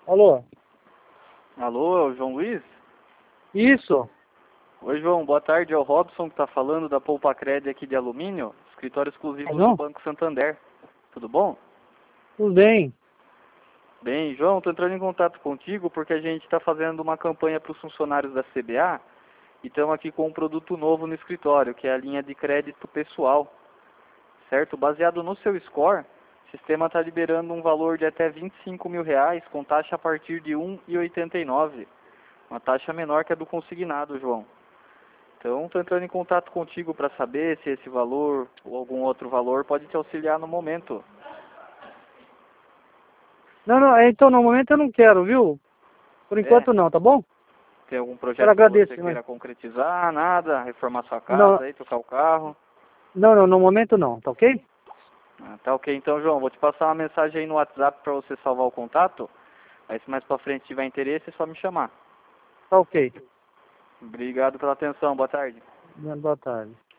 Alô? Alô, é o João Luiz? Isso? Oi, João, boa tarde. É o Robson que está falando da Poupa-Cred aqui de alumínio, escritório exclusivo do João? Banco Santander. Tudo bom? Tudo bem? Bem, João, estou entrando em contato contigo porque a gente está fazendo uma campanha para os funcionários da CBA e estamos aqui com um produto novo no escritório, que é a linha de crédito pessoal, certo? Baseado no seu score, o sistema está liberando um valor de até R$ 25.000 com taxa a partir de 1,89. Uma taxa menor que a do consignado, João. Então, estou entrando em contato contigo para saber se esse valor ou algum outro valor pode te auxiliar no momento. Não, então no momento eu não quero, viu? Por É? enquanto não, tá bom? Tem algum Quero projeto que você agradecer, mas... queira concretizar? Nada? Reformar sua Não, casa, aí, trocar o carro? não, no momento não, tá ok? Ah, tá ok. Então, João, vou te passar uma mensagem aí no WhatsApp para você salvar o contato. Aí, se mais para frente tiver interesse, é só me chamar. Tá ok. Obrigado pela atenção. Boa tarde. Boa tarde.